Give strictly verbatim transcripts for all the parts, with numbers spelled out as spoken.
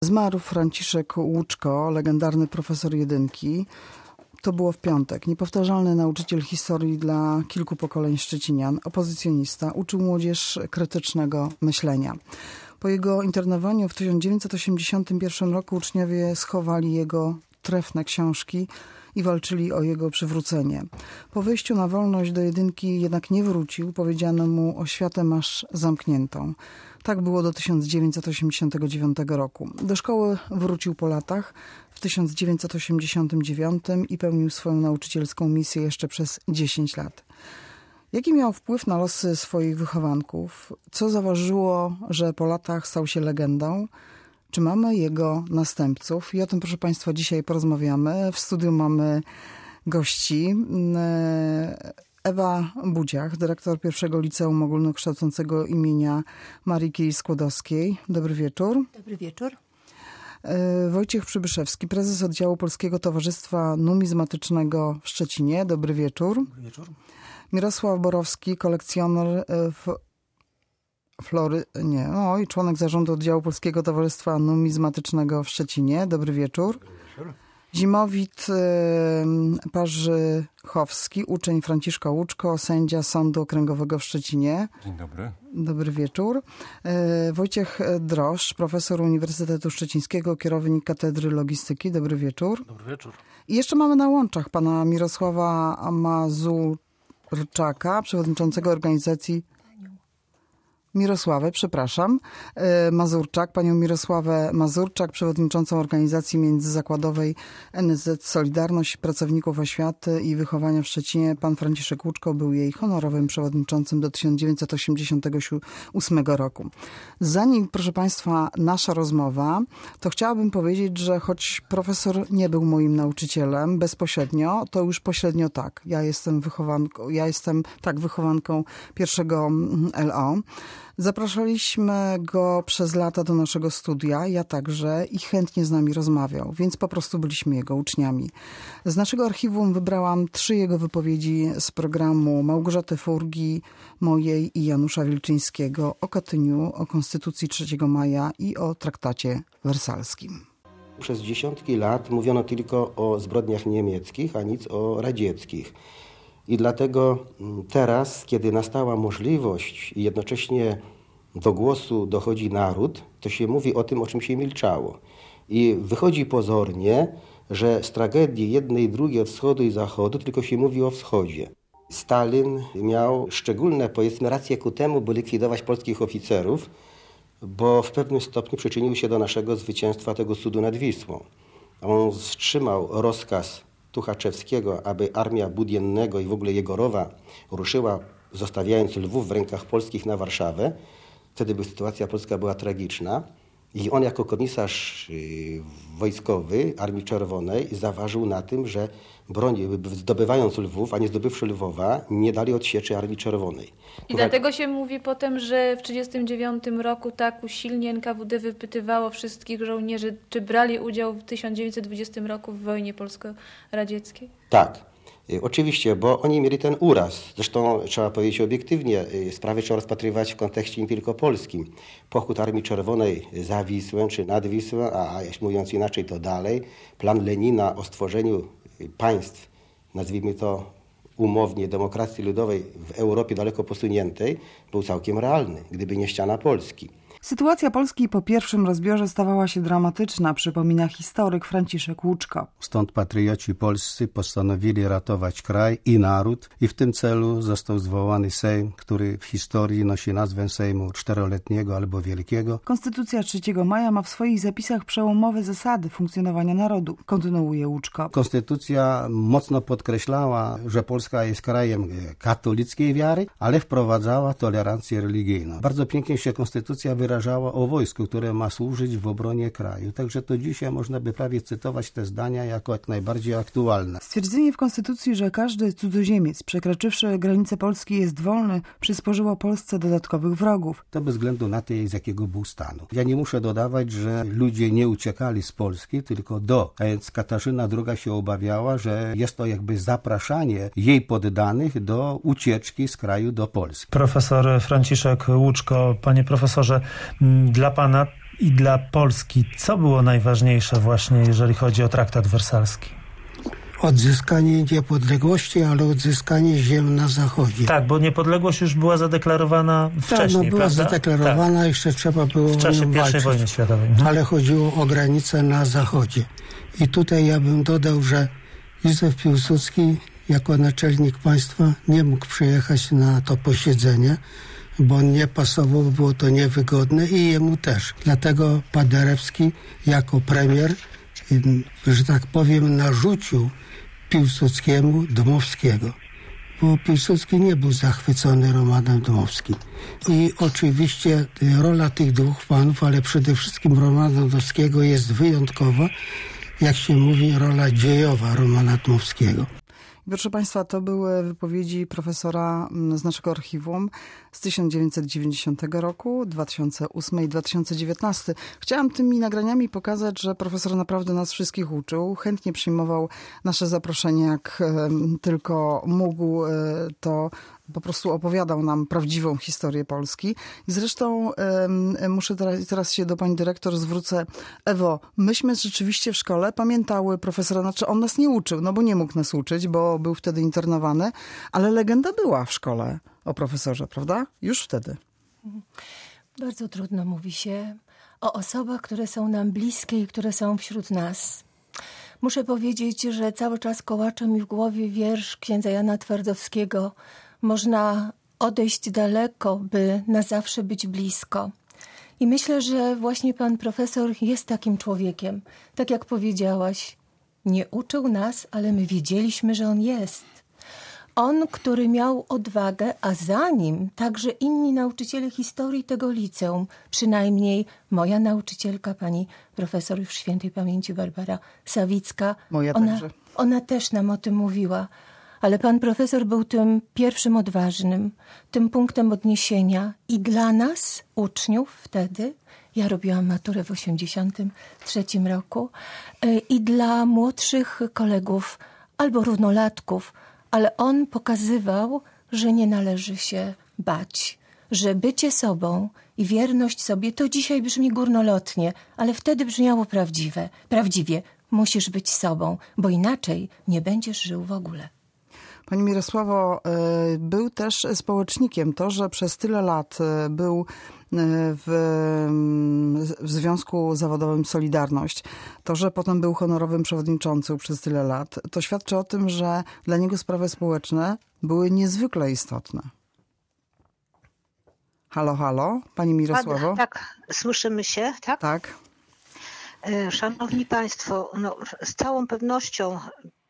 Zmarł Franciszek Łuczko, legendarny profesor jedynki. To było w piątek. Niepowtarzalny nauczyciel historii dla kilku pokoleń szczecinian, opozycjonista, uczył młodzież krytycznego myślenia. Po jego internowaniu w tysiąc dziewięćset osiemdziesiątym pierwszym roku uczniowie schowali jego trefne książki i walczyli o jego przywrócenie. Po wyjściu na wolność do jedynki jednak nie wrócił. Powiedziano mu: oświatę masz zamkniętą. Tak było do tysiąc dziewięćset osiemdziesiątego dziewiątego roku. Do szkoły wrócił po latach w tysiąc dziewięćset osiemdziesiątym dziewiątym i pełnił swoją nauczycielską misję jeszcze przez dziesięć lat. Jaki miał wpływ na losy swoich wychowanków? Co zaważyło, że po latach stał się legendą? Czy mamy jego następców? I o tym, proszę Państwa, dzisiaj porozmawiamy. W studiu mamy gości. Ewa Budziach, dyrektor pierwszego Liceum Ogólnokształcącego imienia Marii Curie-Skłodowskiej. Dobry wieczór. Dobry wieczór. Wojciech Przybyszewski, prezes oddziału Polskiego Towarzystwa Numizmatycznego w Szczecinie. Dobry wieczór. Dobry wieczór. Mirosław Borowski, kolekcjoner w Flory, nie, no i członek zarządu oddziału Polskiego Towarzystwa Numizmatycznego w Szczecinie. Dobry wieczór. Dobry wieczór. Zimowit y, Parzychowski, uczeń Franciszka Łuczko, sędzia Sądu Okręgowego w Szczecinie. Dzień dobry. Dobry wieczór. Y, Wojciech Droszcz, profesor Uniwersytetu Szczecińskiego, kierownik Katedry Logistyki. Dobry wieczór. Dobry wieczór. I jeszcze mamy na łączach pana Mirosława Mazurczaka, przewodniczącego organizacji Mirosławę, przepraszam, Mazurczak, panią Mirosławę Mazurczak, przewodniczącą organizacji międzyzakładowej N S Z Solidarność Pracowników Oświaty i Wychowania w Szczecinie. Pan Franciszek Łuczko był jej honorowym przewodniczącym do tysiąc dziewięćset osiemdziesiątego ósmego roku. Zanim, proszę Państwa, nasza rozmowa, to chciałabym powiedzieć, że choć profesor nie był moim nauczycielem bezpośrednio, to już pośrednio tak. Ja jestem wychowanką, ja jestem tak wychowanką pierwszego L O. Zapraszaliśmy go przez lata do naszego studia, ja także, i chętnie z nami rozmawiał, więc po prostu byliśmy jego uczniami. Z naszego archiwum wybrałam trzy jego wypowiedzi z programu Małgorzaty Furgi, mojej i Janusza Wilczyńskiego o Katyniu, o Konstytucji trzeciego maja i o traktacie wersalskim. Przez dziesiątki lat mówiono tylko o zbrodniach niemieckich, a nic o radzieckich. I dlatego teraz, kiedy nastała możliwość i jednocześnie do głosu dochodzi naród, to się mówi o tym, o czym się milczało. I wychodzi pozornie, że z tragedii jednej i drugiej, od wschodu i zachodu, tylko się mówi o wschodzie. Stalin miał szczególne, powiedzmy, racje ku temu, by likwidować polskich oficerów, bo w pewnym stopniu przyczynił się do naszego zwycięstwa, tego cudu nad Wisłą. On wstrzymał rozkaz Tuchaczewskiego, aby armia Budiennego i w ogóle Jegorowa ruszyła, zostawiając Lwów w rękach polskich na Warszawę. Wtedy by sytuacja polska była tragiczna. I on jako komisarz wojskowy Armii Czerwonej zaważył na tym, że broń, zdobywając Lwów, a nie zdobywszy Lwowa, nie dali odsieczy Armii Czerwonej. I Tuchacz... dlatego się mówi potem, że w tysiąc dziewięćset trzydziestym dziewiątym roku tak usilnie N K W D wypytywało wszystkich żołnierzy, czy brali udział w tysiąc dziewięćset dwudziestym roku w wojnie polsko-radzieckiej. Tak. Oczywiście, bo oni mieli ten uraz. Zresztą trzeba powiedzieć obiektywnie, sprawy trzeba rozpatrywać w kontekście nie tylko polskim. Pochód Armii Czerwonej za Wisłę czy nad Wisłę, a mówiąc inaczej to dalej, plan Lenina o stworzeniu państw, nazwijmy to umownie, demokracji ludowej w Europie daleko posuniętej, był całkiem realny, gdyby nie ściana Polski. Sytuacja Polski po pierwszym rozbiorze stawała się dramatyczna, przypomina historyk Franciszek Łuczko. Stąd patrioci polscy postanowili ratować kraj i naród i w tym celu został zwołany Sejm, który w historii nosi nazwę Sejmu Czteroletniego albo Wielkiego. Konstytucja trzeciego maja ma w swoich zapisach przełomowe zasady funkcjonowania narodu, kontynuuje Łuczko. Konstytucja mocno podkreślała, że Polska jest krajem katolickiej wiary, ale wprowadzała tolerancję religijną. Bardzo pięknie się konstytucja wyrażała o wojsku, które ma służyć w obronie kraju. Także to dzisiaj można by prawie cytować te zdania jako jak najbardziej aktualne. Stwierdzenie w Konstytucji, że każdy cudzoziemiec przekroczywszy granicę Polski jest wolny, przysporzyło Polsce dodatkowych wrogów. To bez względu na to, z jakiego był stanu. Ja nie muszę dodawać, że ludzie nie uciekali z Polski, tylko do. A więc Katarzyna druga się obawiała, że jest to jakby zapraszanie jej poddanych do ucieczki z kraju do Polski. Profesor Franciszek Łuczko, panie profesorze, dla pana i dla Polski, co było najważniejsze właśnie, jeżeli chodzi o traktat wersalski? Odzyskanie niepodległości, ale odzyskanie ziem na zachodzie. Tak, bo niepodległość już była zadeklarowana wcześniej, Tak, no była prawda? zadeklarowana, tak. jeszcze trzeba było w czasie o nią pierwszej walczyć. wojny światowej. Ale chodziło o granice na zachodzie. I tutaj ja bym dodał, że Józef Piłsudski jako naczelnik państwa nie mógł przyjechać na to posiedzenie, bo on nie pasował, było to niewygodne i jemu też. Dlatego Paderewski jako premier, że tak powiem, narzucił Piłsudskiemu Dmowskiego, bo Piłsudski nie był zachwycony Romanem Dmowskim. I oczywiście rola tych dwóch panów, ale przede wszystkim Romana Dmowskiego jest wyjątkowa, jak się mówi, rola dziejowa Romana Dmowskiego. Proszę Państwa, to były wypowiedzi profesora z naszego archiwum z tysiąc dziewięćset dziewięćdziesiątego roku, dwa tysiące ósmy i dwa tysiące dziewiętnasty. Chciałam tymi nagraniami pokazać, że profesor naprawdę nas wszystkich uczył. Chętnie przyjmował nasze zaproszenie, jak tylko mógł, to po prostu opowiadał nam prawdziwą historię Polski. I zresztą um, muszę teraz, teraz się do pani dyrektor zwrócę. Ewo, myśmy rzeczywiście w szkole pamiętały profesora, znaczy on nas nie uczył, no bo nie mógł nas uczyć, bo był wtedy internowany, ale legenda była w szkole o profesorze, prawda? Już wtedy. Bardzo trudno mówi się o osobach, które są nam bliskie i które są wśród nas. Muszę powiedzieć, że cały czas kołacze mi w głowie wiersz księdza Jana Twardowskiego. Można odejść daleko, by na zawsze być blisko. I myślę, że właśnie pan profesor jest takim człowiekiem. Tak jak powiedziałaś, nie uczył nas, ale my wiedzieliśmy, że on jest. On, który miał odwagę, a za nim także inni nauczyciele historii tego liceum, przynajmniej moja nauczycielka, pani profesor już świętej pamięci Barbara Sawicka. Moja ona, także. Ona też nam o tym mówiła. Ale pan profesor był tym pierwszym odważnym, tym punktem odniesienia i dla nas, uczniów wtedy, ja robiłam maturę w osiemdziesiątym trzecim roku, i dla młodszych kolegów albo równolatków, ale on pokazywał, że nie należy się bać, że bycie sobą i wierność sobie to dzisiaj brzmi górnolotnie, ale wtedy brzmiało prawdziwe, prawdziwie. Musisz być sobą, bo inaczej nie będziesz żył w ogóle. Pani Mirosławo, był też społecznikiem. To, że przez tyle lat był w, w Związku Zawodowym Solidarność, to, że potem był honorowym przewodniczącym przez tyle lat, to świadczy o tym, że dla niego sprawy społeczne były niezwykle istotne. Halo, halo, pani Mirosławo? Tak, słyszymy się, tak? Tak. Szanowni Państwo, no, z całą pewnością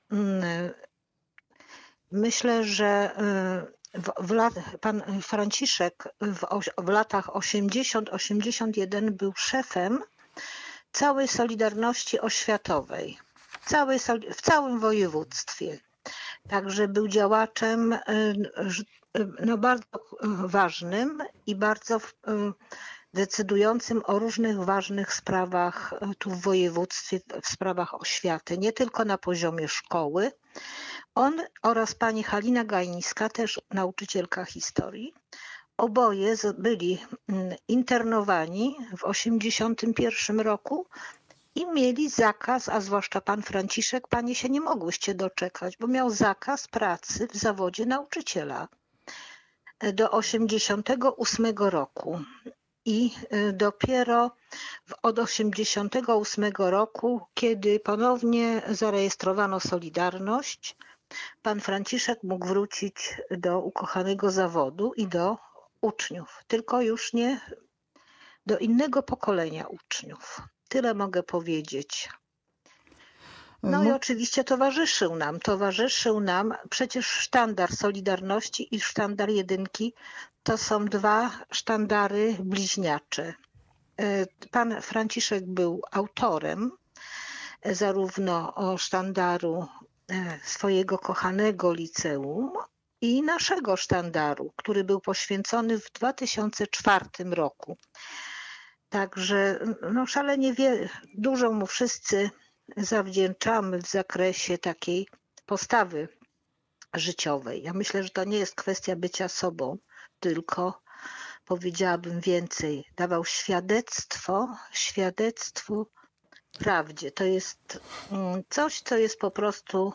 myślę, że w, w lat, pan Franciszek w, w latach osiemdziesiąt osiemdziesiąt jeden był szefem całej Solidarności Oświatowej, całej, w całym województwie. Także był działaczem no, bardzo ważnym i bardzo decydującym o różnych ważnych sprawach tu w województwie, w sprawach oświaty, nie tylko na poziomie szkoły. On oraz pani Halina Gajńska, też nauczycielka historii, oboje byli internowani w osiemdziesiątym pierwszym roku i mieli zakaz, a zwłaszcza pan Franciszek, panie się nie mogłyście doczekać, bo miał zakaz pracy w zawodzie nauczyciela do osiemdziesiątego ósmego roku. I dopiero od osiemdziesiątego ósmego roku, kiedy ponownie zarejestrowano Solidarność, pan Franciszek mógł wrócić do ukochanego zawodu i do uczniów, tylko już nie do innego pokolenia uczniów. Tyle mogę powiedzieć. No i oczywiście towarzyszył nam, towarzyszył nam przecież sztandar Solidarności i sztandar Jedynki. To są dwa sztandary bliźniacze. Pan Franciszek był autorem zarówno sztandaru swojego kochanego liceum i naszego sztandaru, który był poświęcony w dwa tysiące czwartym roku. Także no, szalenie wie, dużo mu wszyscy zawdzięczamy w zakresie takiej postawy życiowej. Ja myślę, że to nie jest kwestia bycia sobą, tylko powiedziałabym więcej, dawał świadectwo, świadectwu prawdzie. To jest coś, co jest po prostu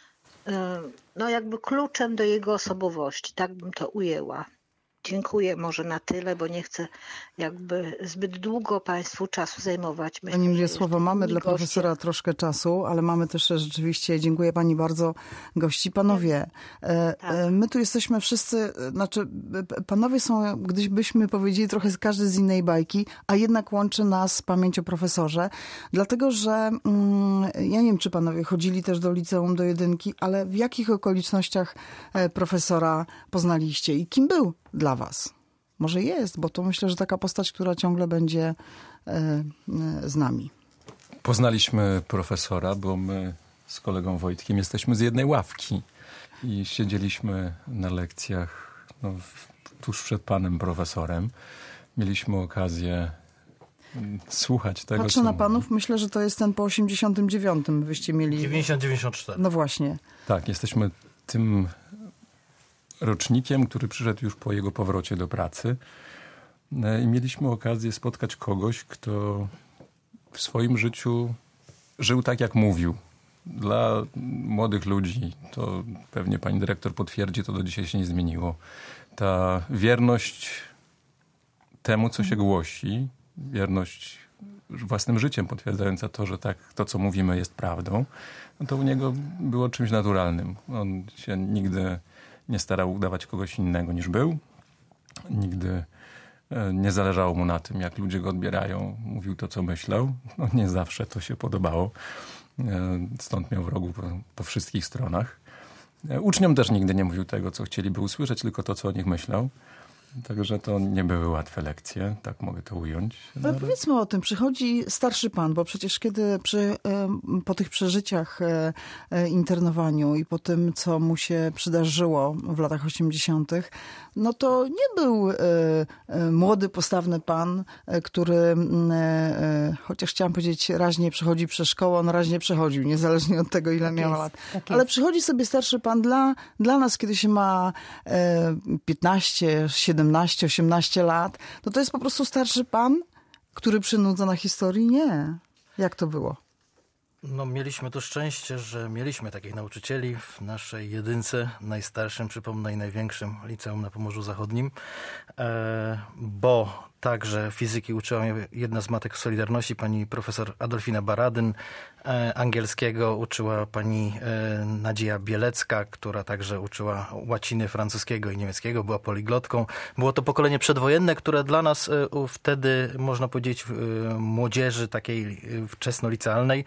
no jakby kluczem do jego osobowości, tak bym to ujęła. Dziękuję może na tyle, bo nie chcę jakby zbyt długo Państwu czasu zajmować. Myślę, Pani Wiesławo, mamy dla goście... profesora troszkę czasu, ale mamy też rzeczywiście, dziękuję Pani bardzo, gości. Panowie, tak. My tu jesteśmy wszyscy, znaczy panowie są, gdybyśmy powiedzieli, trochę każdy z innej bajki, a jednak łączy nas pamięć o profesorze, dlatego że ja nie wiem, czy panowie chodzili też do liceum, do jedynki, ale w jakich okolicznościach profesora poznaliście i kim był dla was? Może jest, bo to myślę, że taka postać, która ciągle będzie e, z nami. Poznaliśmy profesora, bo my z kolegą Wojtkiem jesteśmy z jednej ławki i siedzieliśmy na lekcjach no, tuż przed panem profesorem. Mieliśmy okazję słuchać tego, Patrzę co na panów, mówi. myślę, że to jest ten po osiemdziesiątym dziewiątym wyście mieli... dziewięćdziesiąt dziewięćdziesiąt cztery. No właśnie. Tak, jesteśmy tym rocznikiem, który przyszedł już po jego powrocie do pracy. I mieliśmy okazję spotkać kogoś, kto w swoim życiu żył tak, jak mówił. Dla młodych ludzi, to pewnie pani dyrektor potwierdzi, to do dzisiaj się nie zmieniło. Ta wierność temu, co się głosi, wierność własnym życiem potwierdzająca to, że tak, to, co mówimy, jest prawdą, no to u niego było czymś naturalnym. On się nigdy nie starał udawać kogoś innego niż był. Nigdy nie zależało mu na tym, jak ludzie go odbierają. Mówił to, co myślał. No, nie zawsze to się podobało. Stąd miał wrogów po, po wszystkich stronach. Uczniom też nigdy nie mówił tego, co chcieliby usłyszeć, tylko to, co o nich myślał. Także to nie były łatwe lekcje, tak mogę to ująć. Ale, ale powiedzmy o tym, przychodzi starszy pan, bo przecież kiedy przy, po tych przeżyciach internowaniu i po tym, co mu się przydarzyło w latach osiemdziesiątych, no to nie był młody, postawny pan, który, chociaż chciałam powiedzieć, raźnie przechodzi przez szkołę, on raźnie przechodził, niezależnie od tego, ile tak miał jest, lat. Tak ale przychodzi sobie starszy pan dla, dla nas, kiedy się ma piętnaście, siedemnaście, osiemnaście lat, to to jest po prostu starszy pan, który przynudza na historii? Nie. Jak to było? No, mieliśmy to szczęście, że mieliśmy takich nauczycieli w naszej jedynce, najstarszym, przypomnę, i największym liceum na Pomorzu Zachodnim, e, bo także fizyki uczyła mnie jedna z matek Solidarności, pani profesor Adolfina Baradyn, e, angielskiego uczyła pani e, Nadzieja Bielecka, która także uczyła łaciny, francuskiego i niemieckiego, była poliglotką. Było to pokolenie przedwojenne, które dla nas e, wtedy, można powiedzieć, e, młodzieży takiej e, wczesnolicealnej,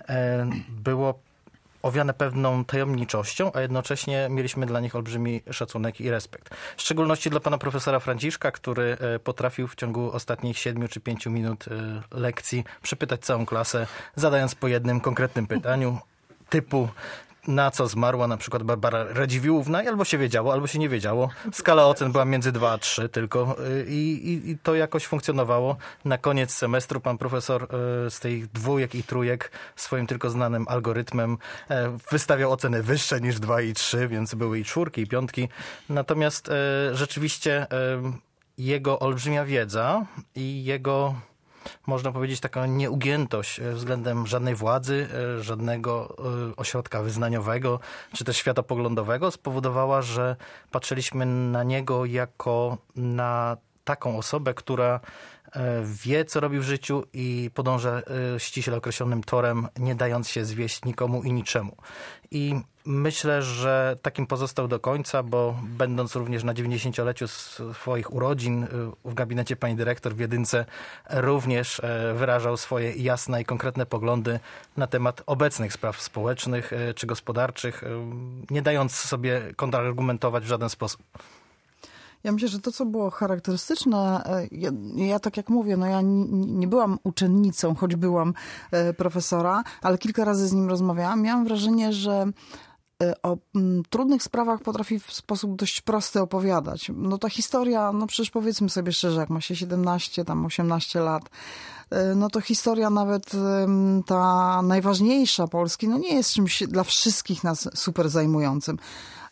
było owiane pewną tajemniczością, a jednocześnie mieliśmy dla nich olbrzymi szacunek i respekt. W szczególności dla pana profesora Franciszka, który potrafił w ciągu ostatnich siedmiu czy pięciu minut lekcji przepytać całą klasę, zadając po jednym konkretnym pytaniu typu: na co zmarła na przykład Barbara Radziwiłłówna, i albo się wiedziało, albo się nie wiedziało. Skala ocen była między dwa a trzy tylko i, i, i to jakoś funkcjonowało. Na koniec semestru pan profesor z tych dwójek i trójek swoim tylko znanym algorytmem wystawiał oceny wyższe niż dwa i trzy, więc były i czwórki, i piątki. Natomiast rzeczywiście jego olbrzymia wiedza i jego, można powiedzieć, taka nieugiętość względem żadnej władzy, żadnego ośrodka wyznaniowego, czy też światopoglądowego spowodowała, że patrzyliśmy na niego jako na taką osobę, która wie, co robi w życiu i podąża ściśle określonym torem, nie dając się zwieść nikomu i niczemu. I myślę, że takim pozostał do końca, bo będąc również na dziewięćdziesięcioleciu swoich urodzin w gabinecie pani dyrektor w jedynce, również wyrażał swoje jasne i konkretne poglądy na temat obecnych spraw społecznych czy gospodarczych, nie dając sobie kontrargumentować w żaden sposób. Ja myślę, że to, co było charakterystyczne, ja, ja tak jak mówię, no ja nie, nie byłam uczennicą, choć byłam profesora, ale kilka razy z nim rozmawiałam. Miałam wrażenie, że o m, trudnych sprawach potrafi w sposób dość prosty opowiadać. No ta historia, no przecież powiedzmy sobie szczerze, jak ma się siedemnaście, tam osiemnaście lat, no to historia nawet ta najważniejsza Polski, no nie jest czymś dla wszystkich nas super zajmującym.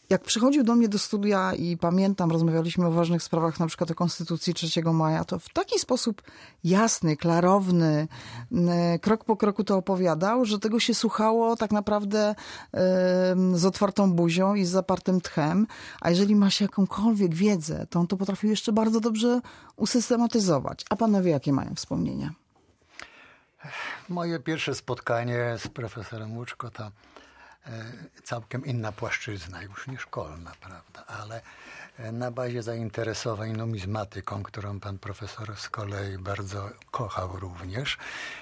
Jak przychodził do mnie do studia i pamiętam, rozmawialiśmy o ważnych sprawach, na przykład o Konstytucji trzeciego maja, to w taki sposób jasny, klarowny, krok po kroku to opowiadał, że tego się słuchało tak naprawdę z otwartą buzią i z zapartym tchem. A jeżeli ma się jakąkolwiek wiedzę, to on to potrafił jeszcze bardzo dobrze usystematyzować. A panowie jakie mają wspomnienia? Moje pierwsze spotkanie z profesorem Łuczko to całkiem inna płaszczyzna, już nie szkolna, prawda, ale na bazie zainteresowań numizmatyką, którą pan profesor z kolei bardzo kochał również.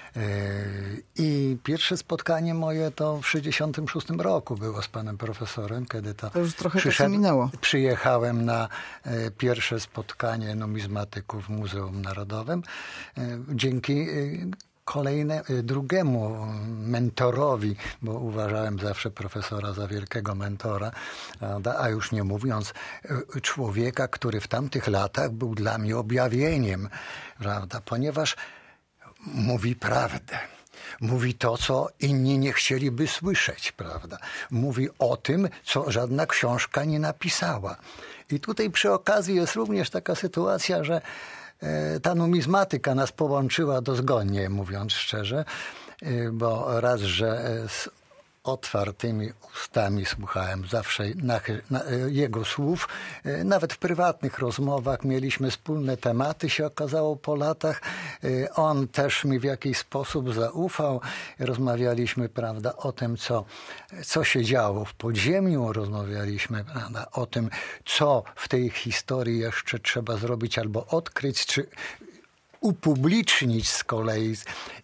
I pierwsze spotkanie moje to w sześćdziesiątym szóstym roku było z panem profesorem, kiedy to, to już trochę czasu minęło. Przyjechałem na pierwsze spotkanie numizmatyków w Muzeum Narodowym. Dzięki Kolejne, drugiemu mentorowi, bo uważałem zawsze profesora za wielkiego mentora, a już nie mówiąc człowieka, który w tamtych latach był dla mnie objawieniem, prawda, ponieważ mówi prawdę. Mówi to, co inni nie chcieliby słyszeć, prawda. Mówi o tym, co żadna książka nie napisała. I tutaj przy okazji jest również taka sytuacja, że ta numizmatyka nas połączyła dozgonnie, mówiąc szczerze, bo raz, że z otwartymi ustami słuchałem zawsze jego słów. Nawet w prywatnych rozmowach mieliśmy wspólne tematy, się okazało po latach. On też mi w jakiś sposób zaufał. Rozmawialiśmy, prawda, o tym, co, co się działo w podziemiu. Rozmawialiśmy, prawda, o tym, co w tej historii jeszcze trzeba zrobić albo odkryć, czy upublicznić z kolei.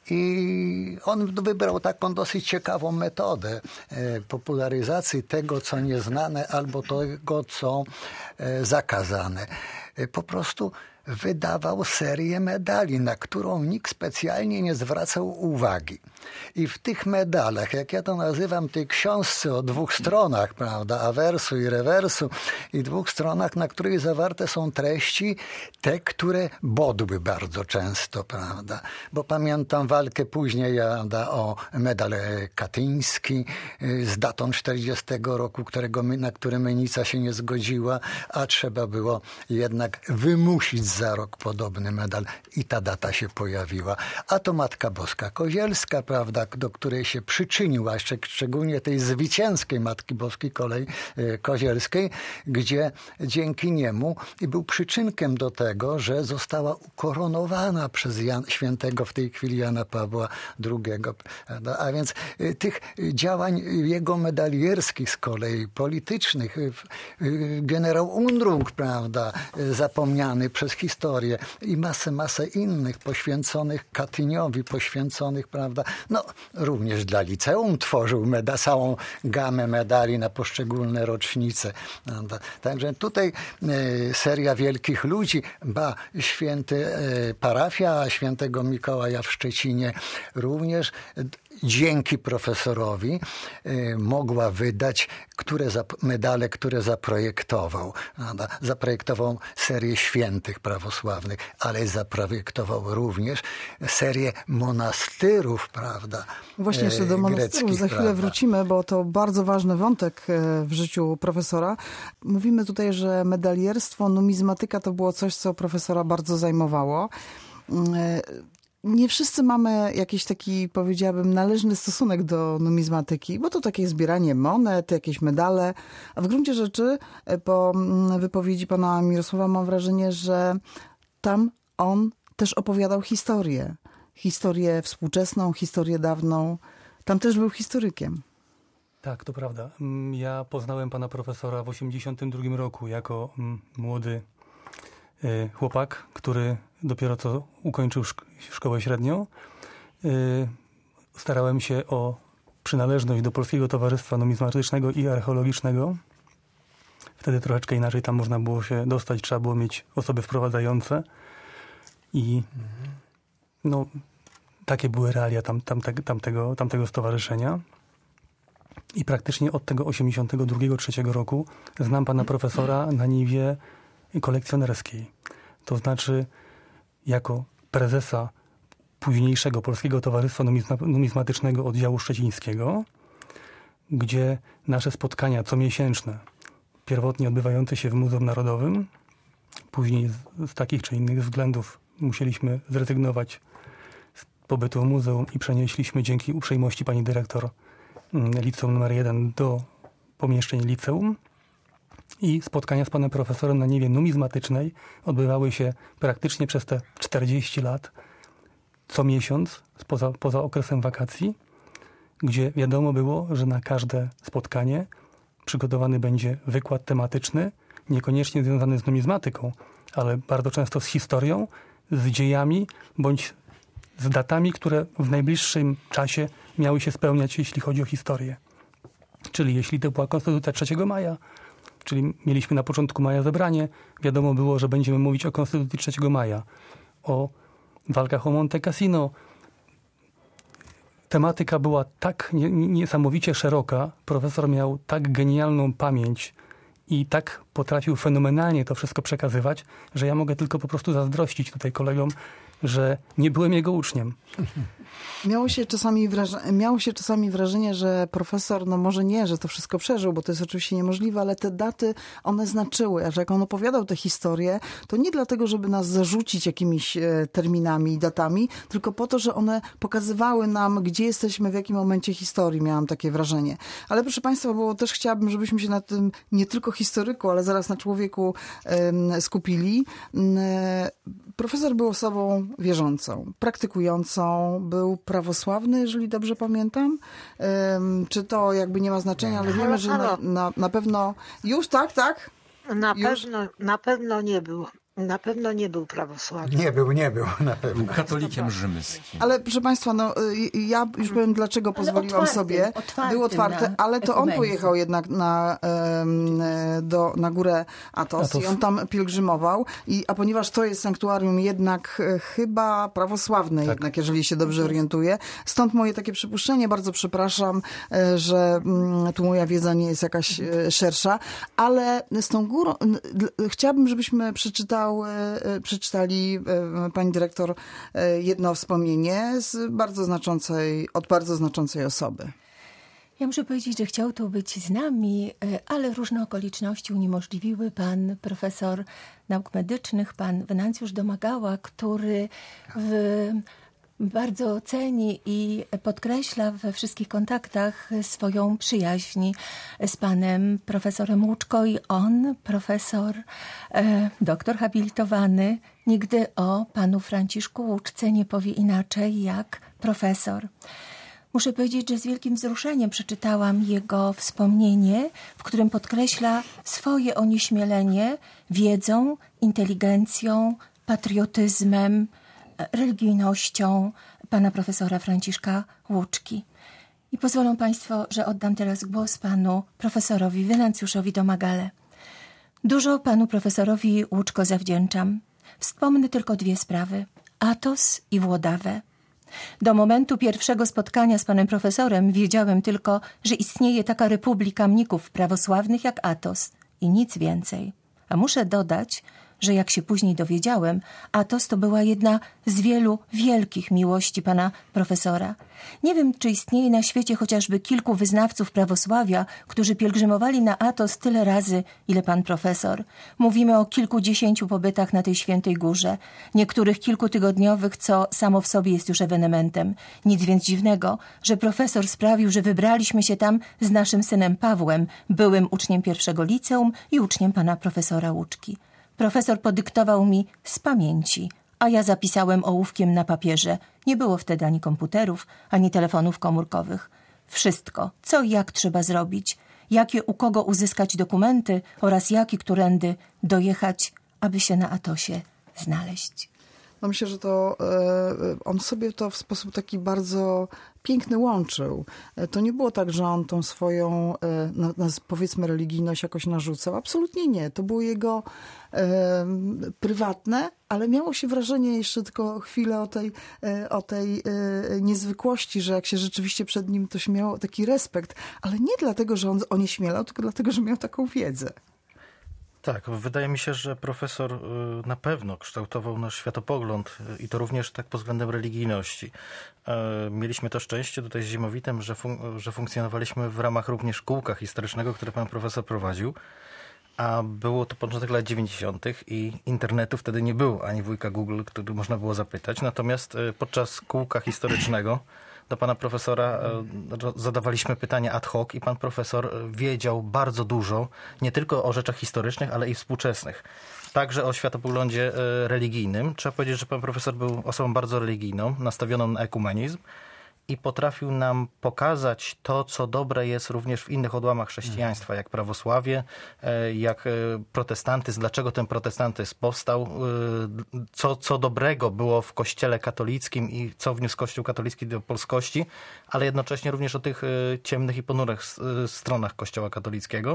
I on wybrał taką dosyć ciekawą metodę popularyzacji tego, co nieznane, albo tego, co zakazane. Po prostu wydawał serię medali, na którą nikt specjalnie nie zwracał uwagi. I w tych medalach, jak ja to nazywam, tej książce o dwóch stronach, prawda, awersu i rewersu, i dwóch stronach, na których zawarte są treści, te, które bodły bardzo często, prawda. Bo pamiętam walkę później, prawda, o medal katyński z datą czterdziestego roku, którego, na który Menica się nie zgodziła, a trzeba było jednak wymusić za rok podobny medal i ta data się pojawiła. A to Matka Boska Kozielska, prawda, do której się przyczyniła, szczególnie tej zwycięskiej Matki Boskiej kolei Kozielskiej, gdzie dzięki niemu i był przyczynkiem do tego, że została ukoronowana przez Jan, świętego w tej chwili Jana Pawła drugiego. Prawda? A więc tych działań jego medalierskich z kolei, politycznych, generał Undrung, prawda, zapomniany przez historię i masę, masę innych poświęconych Katyniowi, poświęconych, prawda, no również dla liceum tworzył meda, całą gamę medali na poszczególne rocznice. Prawda. Także tutaj e, seria wielkich ludzi, ba, święty e, parafia świętego Mikołaja w Szczecinie również dzięki profesorowi y, mogła wydać które medale, które zaprojektował. Prawda? Zaprojektował serię świętych prawosławnych, ale zaprojektował również serię monastyrów, prawda? Właśnie jeszcze do monastyrów za chwilę prawda? wrócimy, bo to bardzo ważny wątek w życiu profesora. Mówimy tutaj, że medalierstwo, numizmatyka to było coś, co profesora bardzo zajmowało. Nie wszyscy mamy jakiś taki, powiedziałabym, należny stosunek do numizmatyki, bo to takie zbieranie monet, jakieś medale. A w gruncie rzeczy po wypowiedzi pana Mirosława mam wrażenie, że tam on też opowiadał historię. Historię współczesną, historię dawną. Tam też był historykiem. Tak, to prawda. Ja poznałem pana profesora w osiemdziesiątym drugim roku jako młody chłopak, który dopiero co ukończył szk- szkołę średnią. Yy, starałem się o przynależność do Polskiego Towarzystwa Numizmatycznego i Archeologicznego. Wtedy troszeczkę inaczej tam można było się dostać, trzeba było mieć osoby wprowadzające. I no, takie były realia tam, tam, tamtego, tamtego stowarzyszenia. I praktycznie od tego osiemdziesiątego drugiego trzeciego roku znam pana profesora na niwie kolekcjonerskiej. To znaczy jako prezesa późniejszego Polskiego Towarzystwa Numizmatycznego Oddziału Szczecińskiego, gdzie nasze spotkania comiesięczne pierwotnie odbywające się w Muzeum Narodowym. Później z, z takich czy innych względów musieliśmy zrezygnować z pobytu w muzeum i przenieśliśmy dzięki uprzejmości pani dyrektor liceum numer jeden do pomieszczeń liceum. I spotkania z panem profesorem na niwie numizmatycznej odbywały się praktycznie przez te czterdzieści lat, co miesiąc, poza, poza okresem wakacji, gdzie wiadomo było, że na każde spotkanie przygotowany będzie wykład tematyczny, niekoniecznie związany z numizmatyką, ale bardzo często z historią, z dziejami bądź z datami, które w najbliższym czasie miały się spełniać, jeśli chodzi o historię. Czyli jeśli to była Konstytucja trzeciego maja, czyli mieliśmy na początku maja zebranie, wiadomo było, że będziemy mówić o Konstytucji trzeciego maja, o walkach o Monte Cassino. Tematyka była tak niesamowicie szeroka, profesor miał tak genialną pamięć i tak potrafił fenomenalnie to wszystko przekazywać, że ja mogę tylko po prostu zazdrościć tutaj kolegom, że nie byłem jego uczniem. Miało się czasami wrażenie, miało się czasami wrażenie, że profesor, no może nie, że to wszystko przeżył, bo to jest oczywiście niemożliwe, ale te daty, one znaczyły. A że jak on opowiadał te historie, to nie dlatego, żeby nas zarzucić jakimiś terminami i datami, tylko po to, że one pokazywały nam, gdzie jesteśmy, w jakim momencie historii. Miałam takie wrażenie. Ale proszę Państwa, bo też chciałabym, żebyśmy się na tym nie tylko historyku, ale zaraz na człowieku um, skupili. Um, profesor był osobą wierzącą, praktykującą, był prawosławny, jeżeli dobrze pamiętam. Um, czy to jakby nie ma znaczenia, ale wiemy, że na, na, na pewno... Już, tak, tak? Na Już? pewno, na pewno nie był. Na pewno nie był prawosławny. Nie był, nie był, na pewno. Był katolikiem rzymskim. Ale proszę Państwa, no ja już powiem, dlaczego pozwoliłam otwartym, sobie. otwartym Był otwarty, ale to on pojechał jednak na, do, na górę Athos, Athos i on tam pielgrzymował. I, a ponieważ to jest sanktuarium jednak chyba prawosławne, tak. jednak, jeżeli się dobrze orientuję. Stąd moje takie przypuszczenie. Bardzo przepraszam, że tu moja wiedza nie jest jakaś szersza, ale z tą górą chciałabym, żebyśmy przeczytał przeczytali pani dyrektor jedno wspomnienie z bardzo znaczącej, od bardzo znaczącej osoby. Ja muszę powiedzieć, że chciał tu być z nami, ale różne okoliczności uniemożliwiły. Pan profesor nauk medycznych, pan Wenancjusz Domagała, który w bardzo ceni i podkreśla we wszystkich kontaktach swoją przyjaźń z panem profesorem Łuczko i on, profesor, e, doktor habilitowany, nigdy o panu Franciszku Łuczce nie powie inaczej jak profesor. Muszę powiedzieć, że z wielkim wzruszeniem przeczytałam jego wspomnienie, w którym podkreśla swoje onieśmielenie wiedzą, inteligencją, patriotyzmem, religijnością pana profesora Franciszka Łuczki. I pozwolą Państwo, że oddam teraz głos panu profesorowi Wenancjuszowi Domagale. Dużo panu profesorowi Łuczko zawdzięczam. Wspomnę tylko dwie sprawy. Athos i Włodawę. Do momentu pierwszego spotkania z panem profesorem wiedziałem tylko, że istnieje taka republika mników prawosławnych jak Athos i nic więcej. A muszę dodać, że jak się później dowiedziałem, Athos to była jedna z wielu wielkich miłości pana profesora. Nie wiem, czy istnieje na świecie chociażby kilku wyznawców prawosławia, którzy pielgrzymowali na Athos tyle razy, ile pan profesor. Mówimy o kilkudziesięciu pobytach na tej świętej górze, niektórych kilkutygodniowych, co samo w sobie jest już ewenementem. Nic więc dziwnego, że profesor sprawił, że wybraliśmy się tam z naszym synem Pawłem, byłym uczniem pierwszego liceum i uczniem pana profesora Łuczki. Profesor podyktował mi z pamięci, a ja zapisałem ołówkiem na papierze. Nie było wtedy ani komputerów, ani telefonów komórkowych. Wszystko, co i jak trzeba zrobić, jakie u kogo uzyskać dokumenty oraz jak i którędy dojechać, aby się na Athosie znaleźć. No myślę, że to on sobie to w sposób taki bardzo piękny łączył. To nie było tak, że on tą swoją, powiedzmy, religijność jakoś narzucał. Absolutnie nie. To było jego e, prywatne, ale miało się wrażenie jeszcze tylko chwilę o tej, o tej e, niezwykłości, że jak się rzeczywiście przed nim, to się miało taki respekt. Ale nie dlatego, że on onieśmielał, tylko dlatego, że miał taką wiedzę. Tak, wydaje mi się, że profesor na pewno kształtował nasz światopogląd i to również tak pod względem religijności. Mieliśmy to szczęście tutaj z Zimowitem, że, fun- że funkcjonowaliśmy w ramach również kółka historycznego, które pan profesor prowadził. a było to początek lat dziewięćdziesiątych i internetu wtedy nie było, ani wujka Google, który można było zapytać. Natomiast podczas kółka historycznego do pana profesora zadawaliśmy pytania ad hoc i pan profesor wiedział bardzo dużo, nie tylko o rzeczach historycznych, ale i współczesnych. Także o światopoglądzie religijnym. Trzeba powiedzieć, że pan profesor był osobą bardzo religijną, nastawioną na ekumenizm i potrafił nam pokazać to, co dobre jest również w innych odłamach chrześcijaństwa, jak prawosławie, jak protestantyzm, dlaczego ten protestantyzm powstał, co, co dobrego było w kościele katolickim i co wniósł Kościół katolicki do polskości, ale jednocześnie również o tych ciemnych i ponurych stronach Kościoła katolickiego.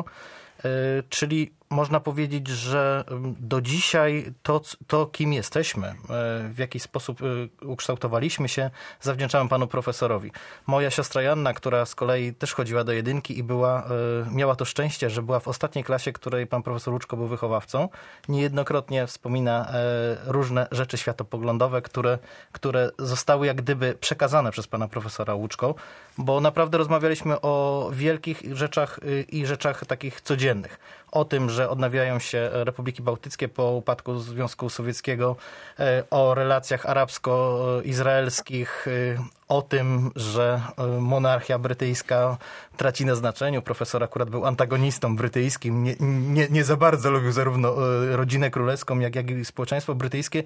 Czyli można powiedzieć, że do dzisiaj to, to, kim jesteśmy, w jaki sposób ukształtowaliśmy się, zawdzięczamy panu profesorowi. Moja siostra Joanna, która z kolei też chodziła do jedynki i była, miała to szczęście, że była w ostatniej klasie, której pan profesor Łuczko był wychowawcą, niejednokrotnie wspomina różne rzeczy światopoglądowe, które, które zostały jak gdyby przekazane przez pana profesora Łuczko, bo naprawdę rozmawialiśmy o wielkich rzeczach i rzeczach takich codziennych. O tym, że odnawiają się Republiki Bałtyckie po upadku Związku Sowieckiego, o relacjach arabsko-izraelskich, o tym, że monarchia brytyjska traci na znaczeniu. Profesor akurat był antagonistą brytyjskim, nie, nie, nie za bardzo lubił zarówno rodzinę królewską, jak, jak i społeczeństwo brytyjskie.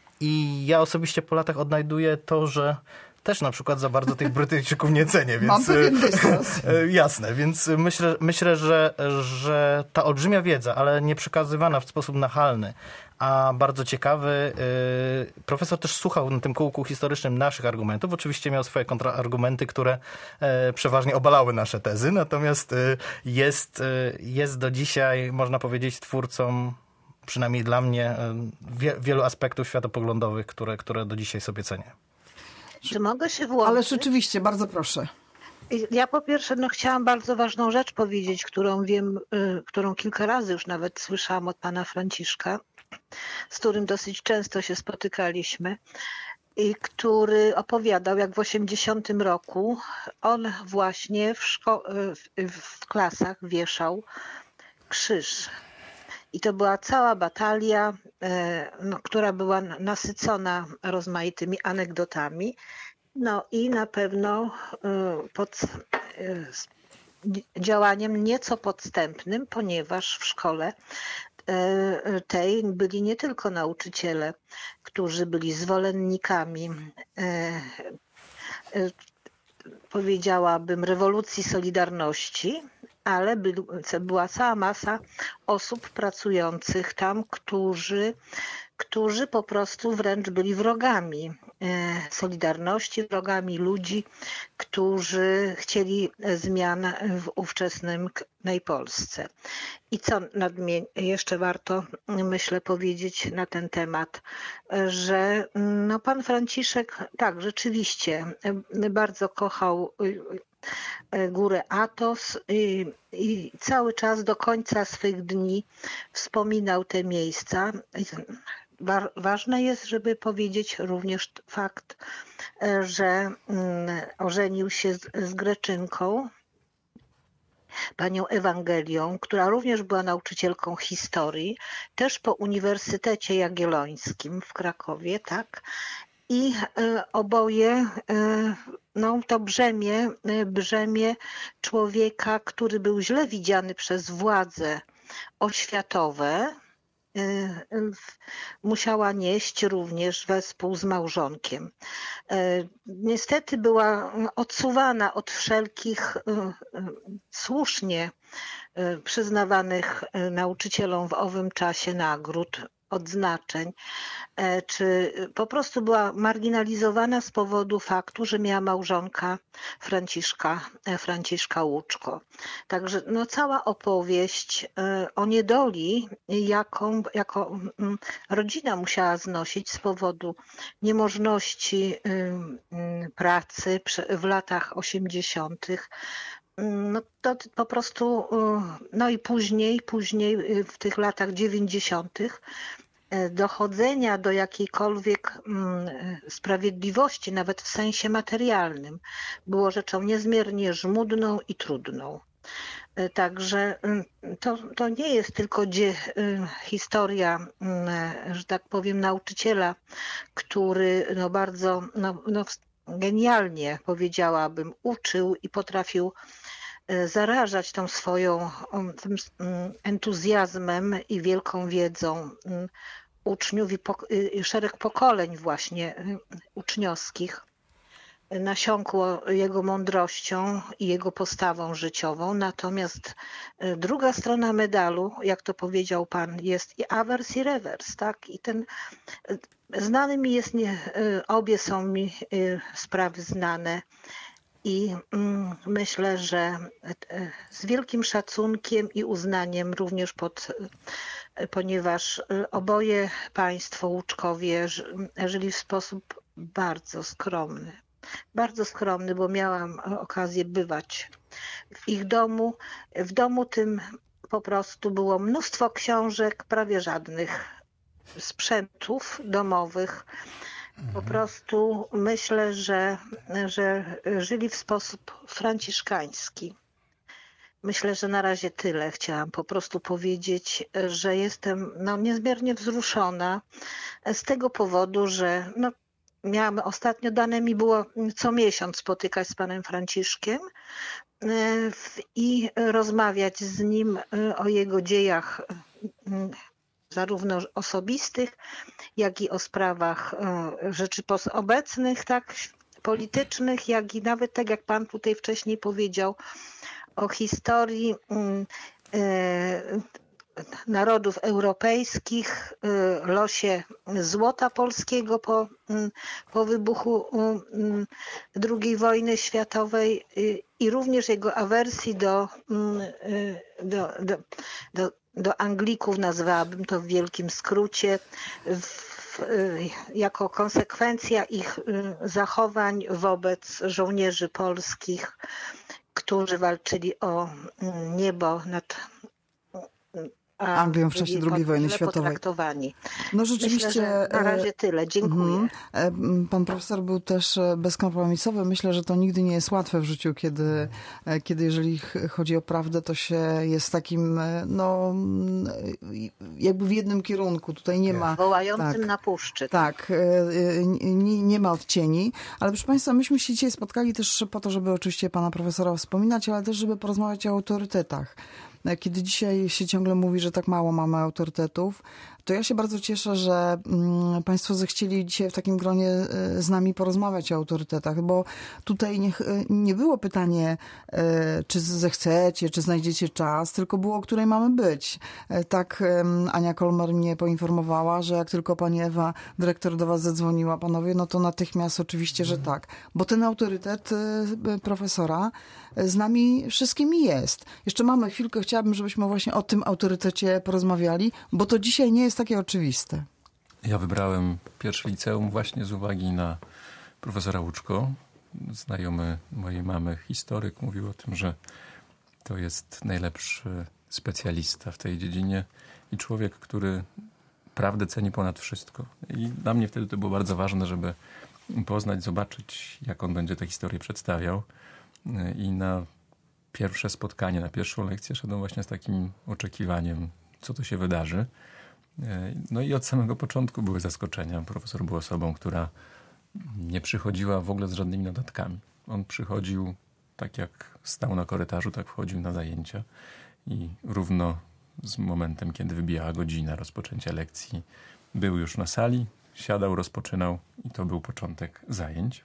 I ja osobiście po latach odnajduję to, że też na przykład za bardzo tych Brytyjczyków nie cenię, więc Mam pewien dystans. Jasne, więc myślę, myślę że, że ta olbrzymia wiedza, ale nie przekazywana w sposób nachalny, a bardzo ciekawy. Profesor też słuchał na tym kółku historycznym naszych argumentów. Oczywiście miał swoje kontrargumenty, które przeważnie obalały nasze tezy, natomiast jest, jest do dzisiaj, można powiedzieć, twórcą, przynajmniej dla mnie, wie, wielu aspektów światopoglądowych, które, które do dzisiaj sobie cenię. Czy mogę się włączyć? Ale rzeczywiście, bardzo proszę. Ja po pierwsze no, chciałam bardzo ważną rzecz powiedzieć, którą wiem, y, którą kilka razy już nawet słyszałam od pana Franciszka, z którym dosyć często się spotykaliśmy i który opowiadał, jak w osiemdziesiątym roku on właśnie w, szko- w, w klasach wieszał krzyż. I to była cała batalia, no, która była nasycona rozmaitymi anegdotami. No i na pewno pod działaniem nieco podstępnym, ponieważ w szkole tej byli nie tylko nauczyciele, którzy byli zwolennikami, powiedziałabym, rewolucji Solidarności, ale była cała masa osób pracujących tam, którzy, którzy po prostu wręcz byli wrogami Solidarności, wrogami ludzi, którzy chcieli zmian w ówczesnej Polsce. I co nadmie- jeszcze warto, myślę, powiedzieć na ten temat, że no, pan Franciszek tak, rzeczywiście bardzo kochał górę Athos i, i cały czas do końca swych dni wspominał te miejsca. Wa- ważne jest, żeby powiedzieć również fakt, że mm, ożenił się z, z Greczynką, panią Ewangelią, która również była nauczycielką historii, też po Uniwersytecie Jagiellońskim w Krakowie, tak? I oboje, no to brzemię, brzemię człowieka, który był źle widziany przez władze oświatowe, musiała nieść również wespół z małżonkiem. Niestety była odsuwana od wszelkich słusznie przyznawanych nauczycielom w owym czasie nagród, odznaczeń, czy po prostu była marginalizowana z powodu faktu, że miała małżonka Franciszka, Franciszka Łuczko. Także no, cała opowieść o niedoli, jaką jako rodzina musiała znosić z powodu niemożności pracy w latach osiemdziesiątych. No to po prostu, no i później, później w tych latach dziewięćdziesiątych dochodzenia do jakiejkolwiek sprawiedliwości, nawet w sensie materialnym, było rzeczą niezmiernie żmudną i trudną. Także to, to nie jest tylko dzie, historia, że tak powiem, nauczyciela, który no bardzo no, no, genialnie, powiedziałabym, uczył i potrafił zarażać tą swoją tym entuzjazmem i wielką wiedzą uczniów i, po, i szereg pokoleń właśnie uczniowskich. Nasiąkło jego mądrością i jego postawą życiową. Natomiast druga strona medalu, jak to powiedział pan, jest i awers i rewers, tak? I ten znany mi jest, nie, obie są mi sprawy znane i myślę, że z wielkim szacunkiem i uznaniem również pod, ponieważ oboje państwo Łuczkowie żyli w sposób bardzo skromny. Bardzo skromny, bo miałam okazję bywać w ich domu. W domu tym po prostu było mnóstwo książek, prawie żadnych sprzętów domowych. Po prostu myślę, że, że żyli w sposób franciszkański. Myślę, że na razie tyle chciałam po prostu powiedzieć, że jestem no, niezmiernie wzruszona z tego powodu, że no, miałam ostatnio dane mi było co miesiąc spotykać z panem Franciszkiem i rozmawiać z nim o jego dziejach zarówno osobistych, jak i o sprawach rzeczy obecnych, tak, politycznych, jak i nawet tak jak pan tutaj wcześniej powiedział o historii narodów europejskich, losie złota polskiego po, po wybuchu drugiej wojny światowej i również jego awersji do, do, do, do, do Anglików, nazwałabym to w wielkim skrócie, w, jako konsekwencja ich zachowań wobec żołnierzy polskich, którzy walczyli o niebo nad Anglią w czasie drugiej wojny światowej. No rzeczywiście. Myślę, że na razie tyle. Dziękuję. Pan profesor był też bezkompromisowy. Myślę, że to nigdy nie jest łatwe w życiu, kiedy, kiedy jeżeli chodzi o prawdę, to się jest takim, no, jakby w jednym kierunku. Tutaj nie ma... Wołającym tak, na puszczy. Tak. Nie, nie ma odcieni. Ale proszę państwa, myśmy się dzisiaj spotkali też po to, żeby oczywiście pana profesora wspominać, ale też, żeby porozmawiać o autorytetach. Kiedy dzisiaj się ciągle mówi, że tak mało mamy autorytetów, to ja się bardzo cieszę, że państwo zechcieli dzisiaj w takim gronie z nami porozmawiać o autorytetach, bo tutaj nie, nie było pytanie, czy zechcecie, czy znajdziecie czas, tylko było, o której mamy być. Tak Ania Kolmar mnie poinformowała, że jak tylko pani Ewa, dyrektor, do was zadzwoniła, panowie, no to natychmiast oczywiście, że tak. Bo ten autorytet profesora z nami wszystkimi jest. Jeszcze mamy chwilkę, chciałabym, żebyśmy właśnie o tym autorytecie porozmawiali, bo to dzisiaj nie jest takie oczywiste. Ja wybrałem pierwsze liceum właśnie z uwagi na profesora Łuczko. Znajomy mojej mamy, historyk, mówił o tym, że to jest najlepszy specjalista w tej dziedzinie i człowiek, który prawdę ceni ponad wszystko. I dla mnie wtedy to było bardzo ważne, żeby poznać, zobaczyć, jak on będzie tę historię przedstawiał. I na pierwsze spotkanie, na pierwszą lekcję szedłem właśnie z takim oczekiwaniem, co to się wydarzy. No i od samego początku były zaskoczenia. Profesor był osobą, która nie przychodziła w ogóle z żadnymi notatkami. On przychodził tak jak stał na korytarzu, tak wchodził na zajęcia i równo z momentem, kiedy wybijała godzina rozpoczęcia lekcji, był już na sali, siadał, rozpoczynał i to był początek zajęć.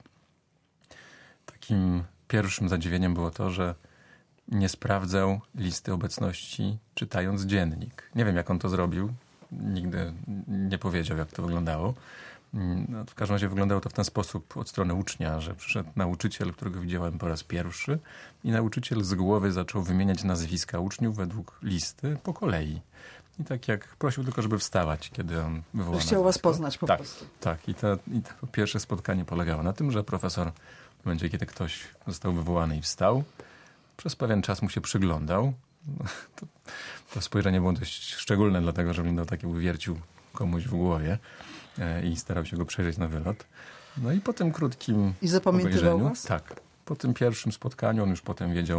Takim pierwszym zadziwieniem było to, że nie sprawdzał listy obecności, czytając dziennik. Nie wiem, jak on to zrobił. Nigdy nie powiedział, jak to wyglądało. No, w każdym razie wyglądało to w ten sposób od strony ucznia, że przyszedł nauczyciel, którego widziałem po raz pierwszy i nauczyciel z głowy zaczął wymieniać nazwiska uczniów według listy po kolei. I tak jak prosił tylko, żeby wstawać, kiedy on wywołał Chciał was poznać po tak, prostu. Tak. I to, i to pierwsze spotkanie polegało na tym, że profesor w momencie, kiedy ktoś został wywołany i wstał, przez pewien czas mu się przyglądał. To, to spojrzenie było dość szczególne, dlatego że wyglądał tak, jakby wiercił komuś w głowie i starał się go przejrzeć na wylot. No i po tym krótkim I zapamiętywał obejrzeniu, was? tak, po tym pierwszym spotkaniu on już potem wiedział,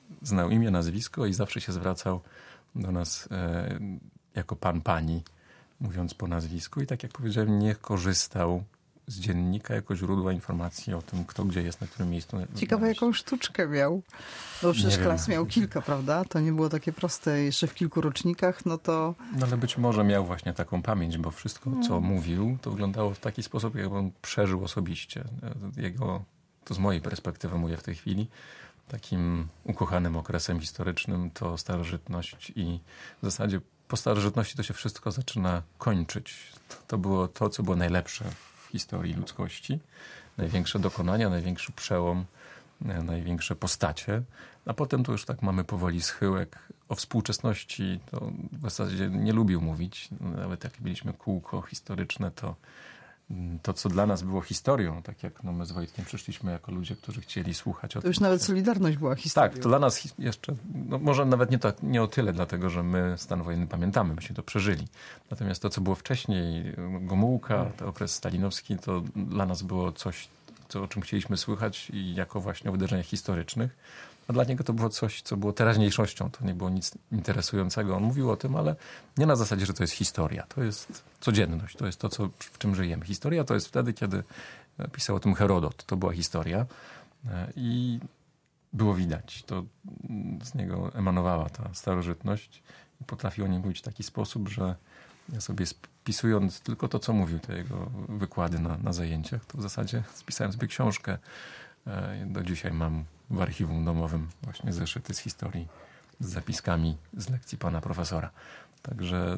znał imię, nazwisko i zawsze się zwracał do nas jako pan, pani, mówiąc po nazwisku. I tak jak powiedziałem, nie korzystał z dziennika jako źródła informacji o tym, kto gdzie jest, na którym miejscu. Ciekawe, jaką sztuczkę miał. No przecież klas miał kilka, prawda? To nie było takie proste. Jeszcze w kilku rocznikach, no to... No ale być może miał właśnie taką pamięć, bo wszystko, co hmm. mówił, to wyglądało w taki sposób, jakby on przeżył osobiście. Jego, to z mojej perspektywy mówię w tej chwili, takim ukochanym okresem historycznym to starożytność i w zasadzie po starożytności to się wszystko zaczyna kończyć. To było to, co było najlepsze w historii ludzkości. Największe dokonania, największy przełom, największe postacie. A potem to już tak mamy powoli schyłek. O współczesności to w zasadzie nie lubił mówić. Nawet jak mieliśmy kółko historyczne, to to, co dla nas było historią, tak jak no, my z Wojtkiem przyszliśmy jako ludzie, którzy chcieli słuchać o to tym. To już nawet Solidarność była historią. Tak, to dla nas jeszcze, no, może nawet nie, to, nie o tyle, dlatego że my stan wojenny pamiętamy, myśmy to przeżyli. Natomiast to, co było wcześniej, Gomułka, ten okres stalinowski, to dla nas było coś, co, o czym chcieliśmy słychać i jako właśnie o wydarzeniach historycznych. A dla niego to było coś, co było teraźniejszością. To nie było nic interesującego. On mówił o tym, ale nie na zasadzie, że to jest historia. To jest codzienność. To jest to, co, w czym żyjemy. Historia to jest wtedy, kiedy pisał o tym Herodot. To była historia. I było widać. To z niego emanowała ta starożytność. I potrafił o niej mówić w taki sposób, że ja sobie spisując tylko to, co mówił, te jego wykłady na, na zajęciach, to w zasadzie spisałem sobie książkę. Do dzisiaj mam w archiwum domowym właśnie zeszyty z historii z zapiskami z lekcji pana profesora. Także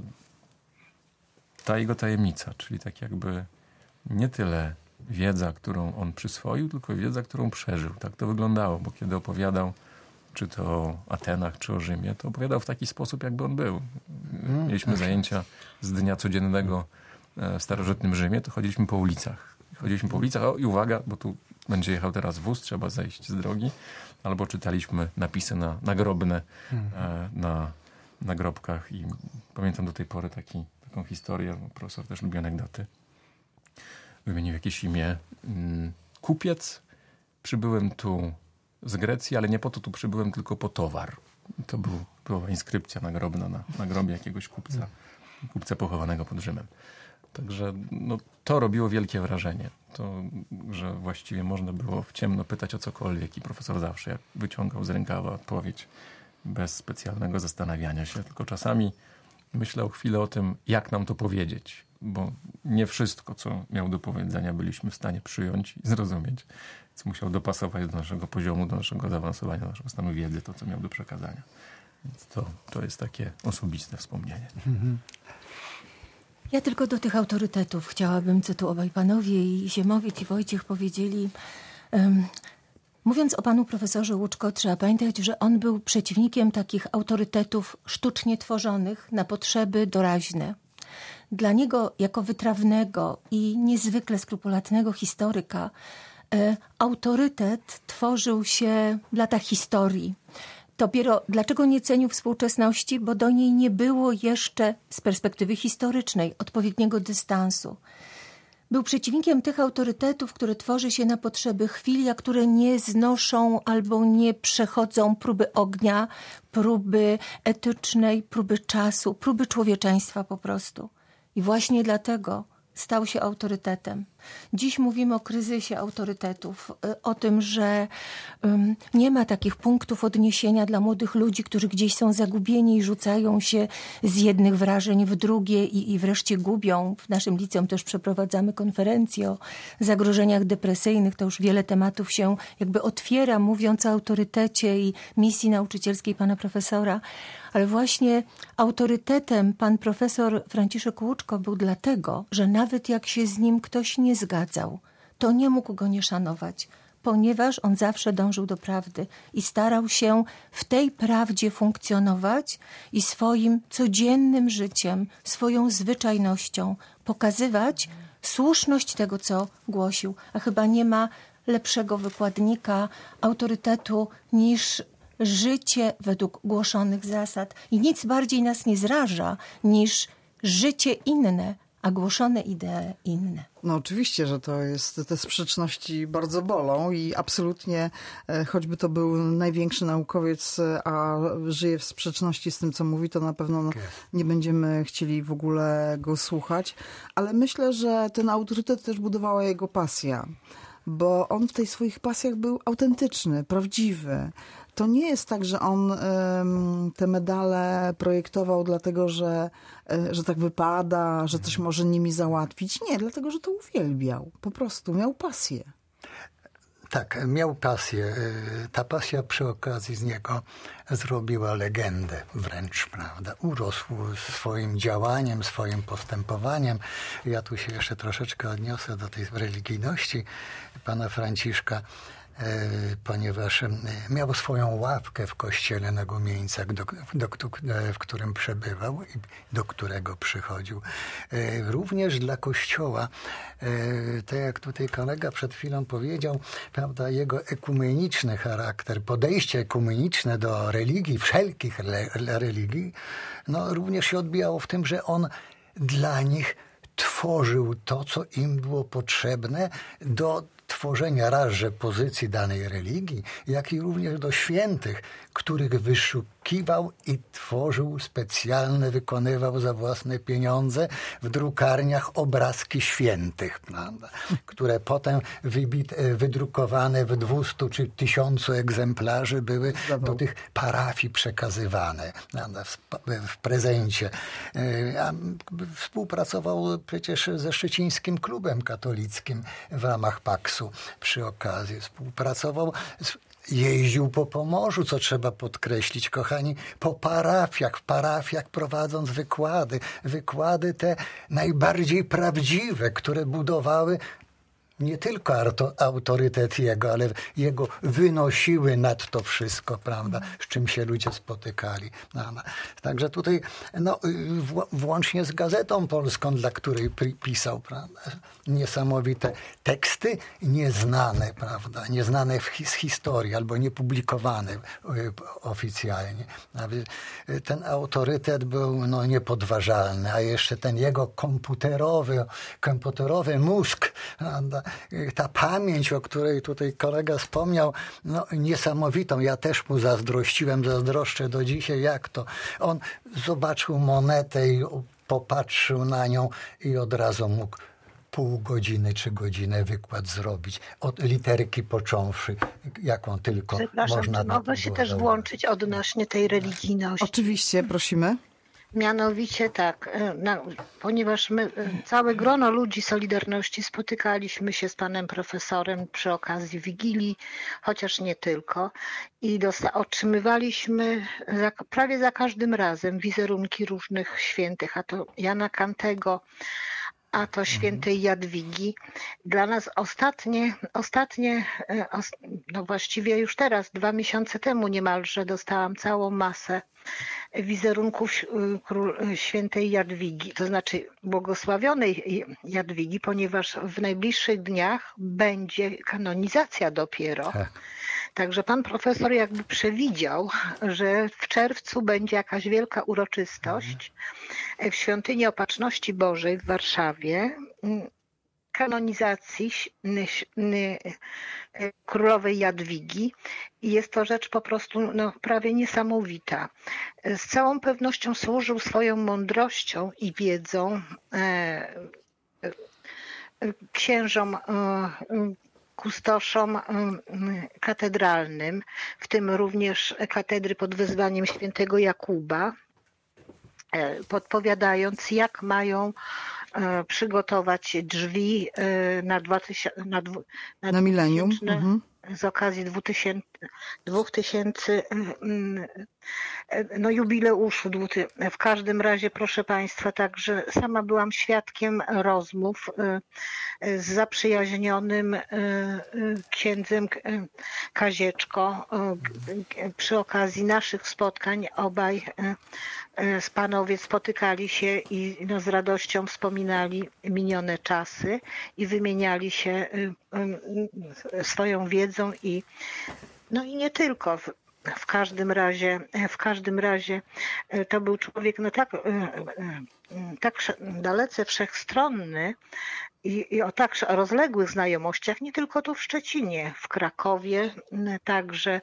ta jego tajemnica, czyli tak jakby nie tyle wiedza, którą on przyswoił, tylko wiedza, którą przeżył. Tak to wyglądało, bo kiedy opowiadał czy to o Atenach, czy o Rzymie, to opowiadał w taki sposób, jakby on był. Mieliśmy zajęcia z dnia codziennego w starożytnym Rzymie, to chodziliśmy po ulicach. Chodziliśmy po ulicach, o i uwaga, bo tu będzie jechał teraz wóz, trzeba zejść z drogi. Albo czytaliśmy napisy na, nagrobne e, na nagrobkach i pamiętam do tej pory taki, taką historię, profesor też lubi anegdoty. Wymienił jakieś imię. Kupiec, przybyłem tu z Grecji, ale nie po to tu przybyłem, tylko po towar. To był, była inskrypcja nagrobna na, na grobie jakiegoś kupca, kupca pochowanego pod Rzymem. Także no, to robiło wielkie wrażenie. To, że właściwie można było w ciemno pytać o cokolwiek i profesor zawsze jak wyciągał z rękawa odpowiedź bez specjalnego zastanawiania się. Tylko czasami myślał chwilę o tym, jak nam to powiedzieć, bo nie wszystko, co miał do powiedzenia, byliśmy w stanie przyjąć i zrozumieć. Więc musiał dopasować do naszego poziomu, do naszego zaawansowania, do naszego stanu wiedzy, to, co miał do przekazania. Więc to, to jest takie osobiste wspomnienie. Mhm. Ja tylko do tych autorytetów chciałabym, co tu obaj panowie, i Ziemowit, i Wojciech powiedzieli. Um, mówiąc o panu profesorze Łuczko, trzeba pamiętać, że on był przeciwnikiem takich autorytetów sztucznie tworzonych na potrzeby doraźne. Dla niego, jako wytrawnego i niezwykle skrupulatnego historyka, e, autorytet tworzył się w latach historii. Dopiero dlaczego nie cenił współczesności? Bo do niej nie było jeszcze z perspektywy historycznej odpowiedniego dystansu. Był przeciwnikiem tych autorytetów, które tworzy się na potrzeby chwili, a które nie znoszą albo nie przechodzą próby ognia, próby etycznej, próby czasu, próby człowieczeństwa po prostu. I właśnie dlatego stał się autorytetem. Dziś mówimy o kryzysie autorytetów, o tym, że um, nie ma takich punktów odniesienia dla młodych ludzi, którzy gdzieś są zagubieni i rzucają się z jednych wrażeń w drugie i, i wreszcie gubią. W naszym liceum też przeprowadzamy konferencje o zagrożeniach depresyjnych. To już wiele tematów się jakby otwiera, mówiąc o autorytecie i misji nauczycielskiej pana profesora. Ale właśnie autorytetem pan profesor Franciszek Łuczko był dlatego, że nawet jak się z nim ktoś nie zgadzał, to nie mógł go nie szanować, ponieważ on zawsze dążył do prawdy i starał się w tej prawdzie funkcjonować i swoim codziennym życiem, swoją zwyczajnością pokazywać słuszność tego, co głosił. A chyba nie ma lepszego wykładnika autorytetu niż życie według głoszonych zasad. I nic bardziej nas nie zraża niż życie inne, a głoszone idee inne. No oczywiście, że to jest, te sprzeczności bardzo bolą i absolutnie, choćby to był największy naukowiec, a żyje w sprzeczności z tym, co mówi, to na pewno nie będziemy chcieli w ogóle go słuchać. Ale myślę, że ten autorytet też budowała jego pasja, bo on w tych swoich pasjach był autentyczny, prawdziwy. To nie jest tak, że on te medale projektował dlatego, że, że tak wypada, że coś może nimi załatwić. Nie, dlatego, że to uwielbiał. Po prostu miał pasję. Tak, miał pasję. Ta pasja przy okazji z niego zrobiła legendę wręcz, prawda? Urósł swoim działaniem, swoim postępowaniem. Ja tu się jeszcze troszeczkę odniosę do tej religijności pana Franciszka, ponieważ miał swoją ławkę w kościele na Gumieńcach, do, do, w którym przebywał i do którego przychodził. Również dla Kościoła, tak jak tutaj kolega przed chwilą powiedział, prawda, jego ekumeniczny charakter, podejście ekumeniczne do religii, wszelkich religii, no, również się odbijało w tym, że on dla nich tworzył to, co im było potrzebne do tworzenia raz, że pozycji danej religii, jak i również do świętych, których wyszukiwał i tworzył specjalne, wykonywał za własne pieniądze w drukarniach obrazki świętych, prawda? Które potem wybit, wydrukowane w dwustu czy tysiącu egzemplarzy były do tych parafii przekazywane, prawda? W, w prezencie. A współpracował przecież ze Szczecińskim Klubem Katolickim w ramach Paksu przy okazji. Współpracował z Jeździł po Pomorzu, co trzeba podkreślić, kochani, po parafiach, w parafiach prowadząc wykłady. Wykłady te najbardziej prawdziwe, które budowały nie tylko autorytet jego, ale jego wynosiły nad to wszystko, prawda, z czym się ludzie spotykali. Także tutaj, no, włącznie z Gazetą Polską, dla której pisał, prawda, niesamowite teksty, nieznane, prawda, nieznane z historii albo niepublikowane oficjalnie. Ten autorytet był, no, niepodważalny, a jeszcze ten jego komputerowy, komputerowy mózg, prawda, ta pamięć, o której tutaj kolega wspomniał, no, niesamowitą. Ja też mu zazdrościłem, zazdroszczę do dzisiaj, jak to. On zobaczył monetę i popatrzył na nią i od razu mógł pół godziny czy godzinę wykład zrobić. Od literki począwszy, jaką tylko Przepraszam, można. Czy mogę się też włączyć odnośnie tej religijności? Oczywiście, prosimy. Mianowicie tak, no, ponieważ my, całe grono ludzi Solidarności, spotykaliśmy się z panem profesorem przy okazji Wigilii, chociaż nie tylko, i dosta- otrzymywaliśmy za, prawie za każdym razem wizerunki różnych świętych, a to Jana Kantego, a to świętej Jadwigi. Dla nas ostatnie, ostatnie, no właściwie już teraz, dwa miesiące temu niemalże, dostałam całą masę wizerunków świętej Jadwigi, to znaczy błogosławionej Jadwigi, ponieważ w najbliższych dniach będzie kanonizacja dopiero. Tak. Także pan profesor jakby przewidział, że w czerwcu będzie jakaś wielka uroczystość w Świątyni Opatrzności Bożej w Warszawie, kanonizacji królowej Jadwigi. I jest to rzecz po prostu, no, prawie niesamowita. Z całą pewnością służył swoją mądrością i wiedzą e, księżom e, kustoszom katedralnym, w tym również katedry pod wezwaniem świętego Jakuba, podpowiadając, jak mają przygotować drzwi na, dwa tysiące, na, dwu, na, na milenium. Mhm. Z okazji dwóch tysięcy no, jubileuszu. W każdym razie, proszę Państwa, także sama byłam świadkiem rozmów z zaprzyjaźnionym księdzem Kazieczko przy okazji naszych spotkań. Obaj z panowie spotykali się i no, z radością wspominali minione czasy i wymieniali się swoją wiedzą i no i nie tylko. W, w każdym razie, w każdym razie to był człowiek no tak tak dalece wszechstronny i, i o tak rozległych znajomościach, nie tylko tu w Szczecinie, w Krakowie, także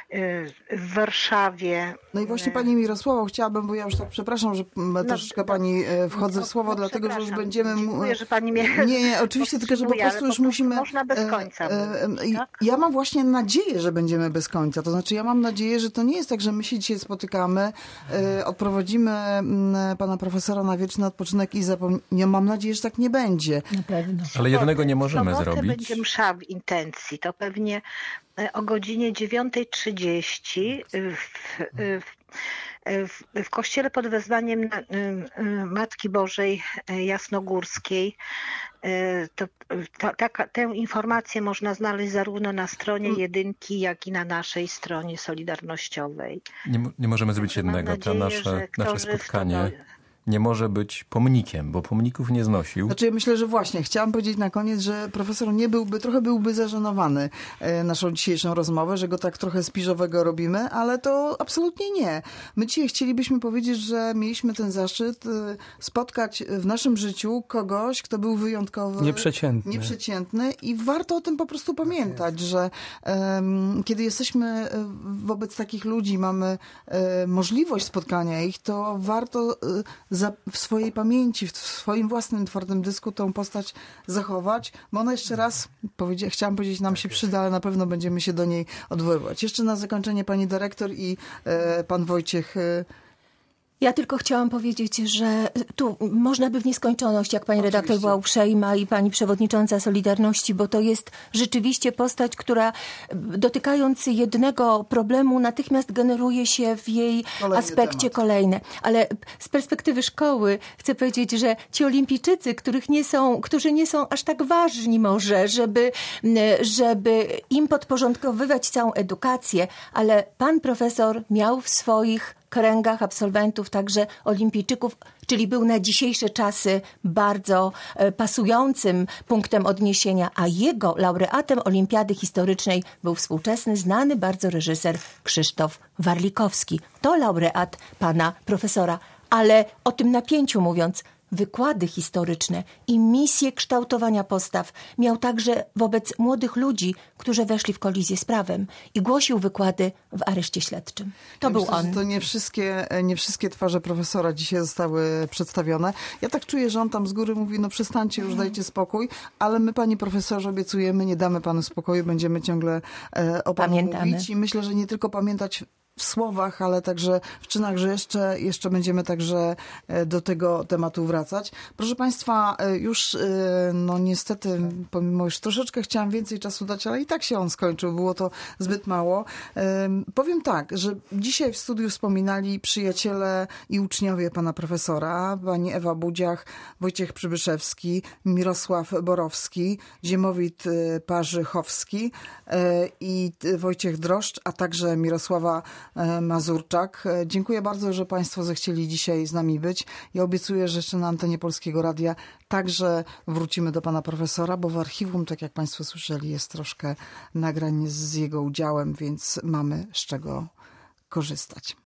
w Warszawie. No i właśnie Pani Mirosławo, chciałabym, bo ja już tak przepraszam, że no, troszeczkę Pani wchodzę w słowo, no, dlatego że już będziemy... Dziękuję, że Pani mnie Nie, nie, oczywiście, tylko że po prostu już po musimy... Można bez końca. E, e, tak? Ja mam właśnie nadzieję, że będziemy bez końca. To znaczy ja mam nadzieję, że to nie jest tak, że my się dzisiaj spotykamy, e, odprowadzimy m, Pana Profesora na wieczny odpoczynek i zapomnimy. Mam nadzieję, że tak nie będzie. Na pewno. Ale jednego nie możemy sobotę zrobić. Będzie msza w intencji. To pewnie o godzinie dziewiąta trzydzieści w, w, w, w kościele pod wezwaniem Matki Bożej Jasnogórskiej. To, to, taka, tę informację można znaleźć zarówno na stronie Jedynki, jak i na naszej stronie solidarnościowej. Nie, nie możemy zrobić jednego. To nasze, nasze spotkanie nie może być pomnikiem, bo pomników nie znosił. Znaczy ja myślę, że właśnie chciałam powiedzieć na koniec, że profesor nie byłby, trochę byłby zażenowany naszą dzisiejszą rozmowę, że go tak trochę spiżowego robimy, ale to absolutnie nie. My dzisiaj chcielibyśmy powiedzieć, że mieliśmy ten zaszczyt spotkać w naszym życiu kogoś, kto był wyjątkowy, nieprzeciętny, nieprzeciętny i warto o tym po prostu pamiętać, że um, kiedy jesteśmy wobec takich ludzi, mamy um, możliwość spotkania ich, to warto um, za, w swojej pamięci, w swoim własnym twardym dysku tą postać zachować, bo ona jeszcze raz, powiedzia, chciałam powiedzieć, nam się przyda, ale na pewno będziemy się do niej odwoływać. Jeszcze na zakończenie pani dyrektor i e, pan Wojciech. E, Ja tylko chciałam powiedzieć, że tu można by w nieskończoność, jak pani redaktor była uprzejma i pani przewodnicząca Solidarności, bo to jest rzeczywiście postać, która dotykając jednego problemu natychmiast generuje się w jej Kolejny aspekcie temat. kolejne. Ale z perspektywy szkoły chcę powiedzieć, że ci olimpijczycy, których nie są, którzy nie są aż tak ważni może, żeby, żeby im podporządkowywać całą edukację, ale pan profesor miał w swoich kręgach absolwentów, także olimpijczyków, czyli był na dzisiejsze czasy bardzo pasującym punktem odniesienia, a jego laureatem Olimpiady Historycznej był współczesny, znany bardzo reżyser Krzysztof Warlikowski. To laureat pana profesora, ale o tym napięciu mówiąc, wykłady historyczne i misję kształtowania postaw miał także wobec młodych ludzi, którzy weszli w kolizję z prawem i głosił wykłady w areszcie śledczym. To ja był myślę, on. Że to nie wszystkie, nie wszystkie twarze profesora dzisiaj zostały przedstawione. Ja tak czuję, że on tam z góry mówi, no przestańcie już, dajcie spokój, ale my, pani profesorze, obiecujemy, nie damy panu spokoju, będziemy ciągle e, o panu Pamiętamy. mówić i myślę, że nie tylko pamiętać w słowach, ale także w czynach, że jeszcze, jeszcze będziemy także do tego tematu wracać. Proszę Państwa, już no niestety, pomimo już troszeczkę chciałam więcej czasu dać, ale i tak się on skończył, było to zbyt mało. Powiem tak, że dzisiaj w studiu wspominali przyjaciele i uczniowie pana profesora, pani Ewa Budziach, Wojciech Przybyszewski, Mirosław Borowski, Ziemowit Parzychowski i Wojciech Droszcz, a także Mirosława Mazurczak. Dziękuję bardzo, że Państwo zechcieli dzisiaj z nami być. Ja obiecuję, że jeszcze na antenie Polskiego Radia także wrócimy do pana profesora, bo w archiwum, tak jak Państwo słyszeli, jest troszkę nagrań z jego udziałem, więc mamy z czego korzystać.